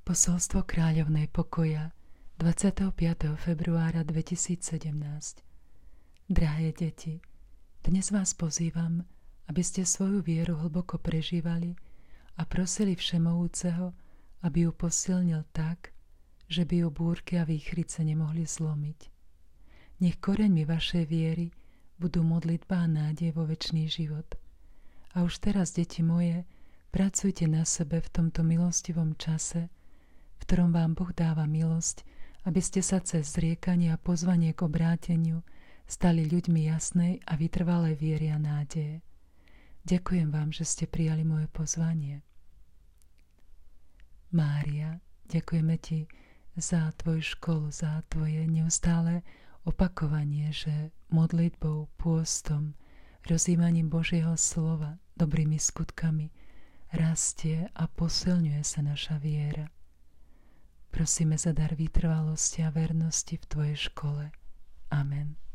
Posolstvo kráľovnej pokoja 25. februára 2017. Drahé deti, dnes vás pozývam, aby ste svoju vieru hlboko prežívali a prosili Všemovúceho, aby ju posilnil tak, že by ju búrky a výchrice nemohli zlomiť. Nech koreňmi vašej viery budú modlitba a nádej vo večný život. A už teraz, deti moje, pracujte na sebe v tomto milostivom čase, v ktorom vám Boh dáva milosť, aby ste sa cez zriekanie a pozvanie k obráteniu stali ľuďmi jasnej a vytrvalej viery a nádeje. Ďakujem vám, že ste prijali moje pozvanie. Mária, ďakujeme ti za tvoju školu, za tvoje neustále opakovanie, že modlitbou, pôstom, rozjímaním Božieho slova, dobrými skutkami rastie a posilňuje sa naša viera. Prosíme za dar vytrvalosti a vernosti v tvojej škole. Amen.